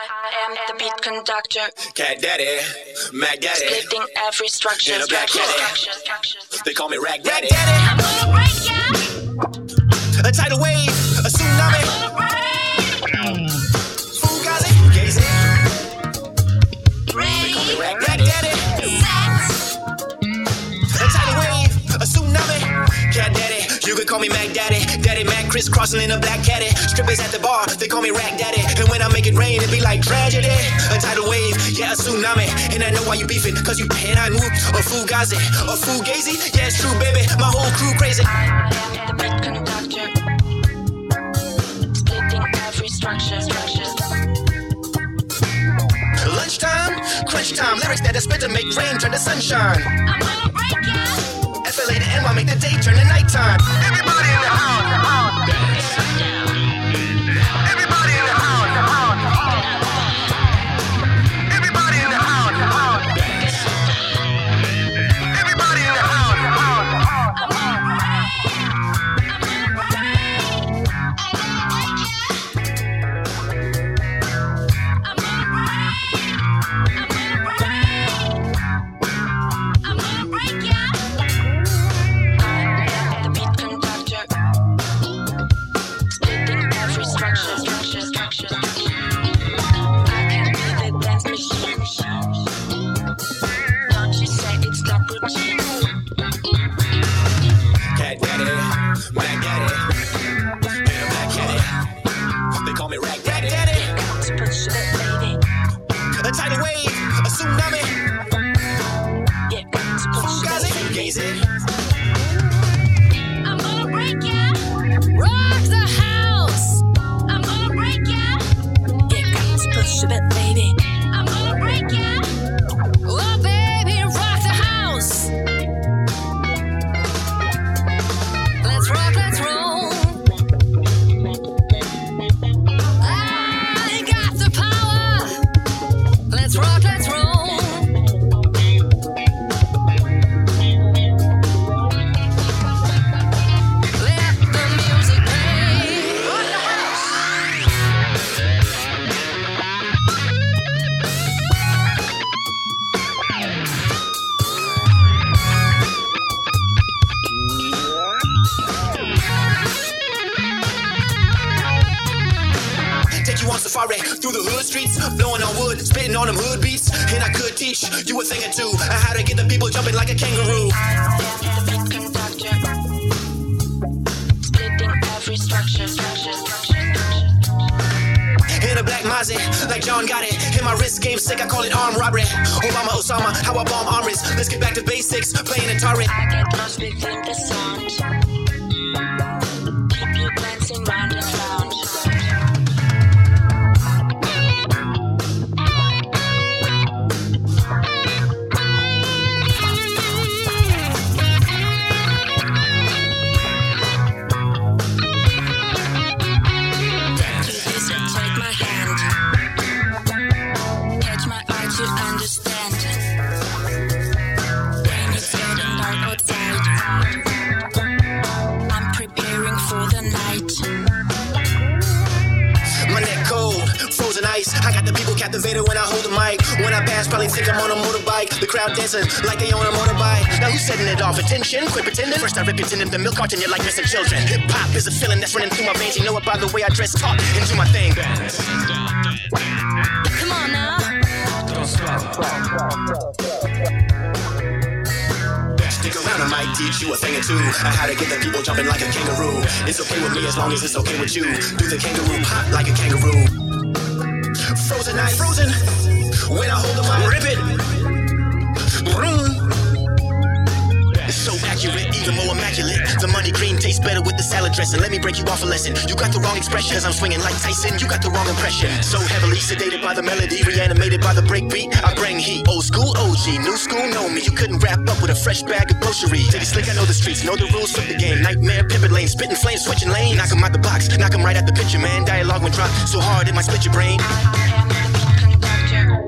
am the beat conductor. Cat Daddy, Mac Daddy, splitting every structure. In a black caddy. They call me Rag Daddy. I'm gonna break ya. A tidal wave, a tsunami. Fugazi, Gazy. They call me Rag Daddy. A tidal wave, a tsunami. Cat Daddy, you can call me Mac Daddy. Daddy Mac crisscrossing in a black caddy. Strippers at the bar, they call me Rag Daddy. And when I make it rain, it be like tragedy. A tidal wave, yeah, a tsunami. And I know why you beefing, cause you cannot move. Or Fugazi, or Fugazi. Yeah, it's true, baby, my whole crew crazy. I am the beat conductor. Splitting every structure. Lunchtime, crunch time. Lyrics that I spit to make rain turn to sunshine. I'm gonna break ya. FLA to NY make the day turn to nighttime. Everybody in the house. Everybody in the house. Everybody in the house. Everybody in the house. I'm gonna break ya. I am the beat conductor. Splitting every structure. I can be the dance machine. Don't you say it's cappuccino? Cat Daddy, Mac Daddy, and a black caddy. They call me Rag Daddy. To push it, baby. A tidal wave, a tsunami. Yeah, to push Fugazi, it, baby. Gazy. I'm gonna break ya. Rock the house. I'm gonna break ya. Yeah, got to push it, baby. I'm gonna break ya. Oh, baby, rock the house. Let's rock, let's roll. I got the power. Let's rock, let's roll. Let the music play. Rock the house. Take you on safari through the hood streets, blowing on wood, spitting on them hood beats. And I could teach you a thing or two, how to get the people jumping like a kangaroo. I am the beat conductor. Splitting every structure. In a black Mazda, like John got it. In my wrist game sick, I call it armed robbery. Obama, Osama, how I bomb armories. Let's get back to basics, playing Atari. I get lost within the sound. Keep you dancing round and round. Take my hand. Catch my eye to understand. When it's getting dark outside, I'm preparing for the night. My neck cold, frozen ice. I got the people captivated when I hold the mic. When I pass, probably think I'm on a motorbike. The crowd dancing like they own a motorbike. Now who's setting it off? Attention, quit pretending. First I rip it in the milk carton, you're like missing children. Hip hop is a feeling that's running through my veins. You know it by the way I dress, talk, and do my thing. Come on now. Stick around, I might teach you a thing or two, how to get the people jumping like a kangaroo. It's okay with me as long as it's okay with you. Do the kangaroo hop like a kangaroo. Frozen ice, frozen. When I hold the mic, rip it. Vroom. It's so accurate, even more immaculate. The money green tastes better with the salad dressing. Let me break you off a lesson. You got the wrong expression, cause I'm swinging like Tyson. You got the wrong impression. So heavily sedated by the melody, reanimated by the breakbeat. I bring heat. Old school OG, new school know me. You couldn't wrap up with a fresh bag of groceries. City slick, I know the streets, know the rules of the game. Nightmare, pivot lane, spitting flames, switching lane. Knock 'em out the box, knock 'em right at the picture, man. Dialogue when drop so hard it might split your brain. I am the beat conductor.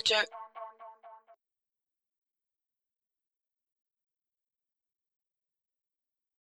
jerk.